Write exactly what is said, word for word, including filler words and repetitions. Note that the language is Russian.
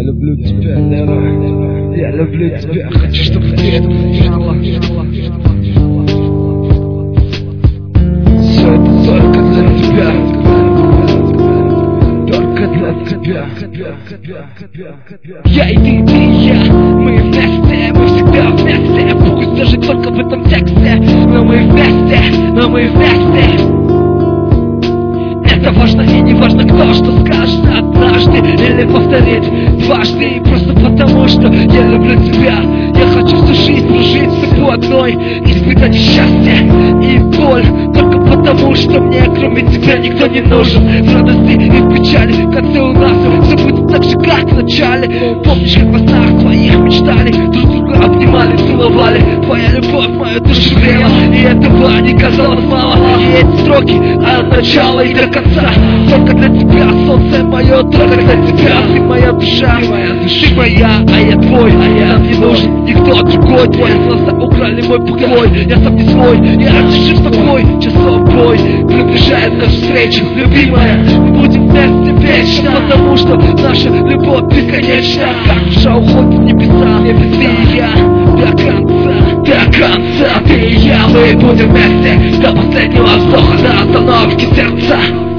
люблю тебя, Лера. Я люблю тебя, хочу, чтобы ты это знала. Все это только для тебя, только для тебя. Я и ты, ты и я, мы вместе, мы всегда вместе. Пусть даже только в этом тексте, но мы вместе, но мы вместе. Это важно и не важно, кто что скажет однажды или повторит дважды. Просто потому, что я люблю тебя. Я хочу всю жизнь прожить с тобой одной, испытать счастье и боль. Только потому, что мне кроме тебя никто не нужен. В радости и в печали, в конце у нас все будет так же, как в начале. Помнишь, как во снах твоих мечтали, друг друга обнимали, целовали. Твоя любовь мою душу грела, и этого не казалось мало. И эти строки от начала и до конца только для тебя, солнце мое, только для тебя. Ты моя душа, ты моя, а я твой. Нам не нужен никто другой. Твои глаза украли мой покой. Я сам не свой, я жив с тобой. Часов бой приближает нашу встречу, любимая. Мы будем вместе вечно, потому что наша любовь бесконечна. Как душа уходит в небеса, ты и я до конца, до конца. Ты и я, мы будем вместе до последнего вздоха, до остановки сердца.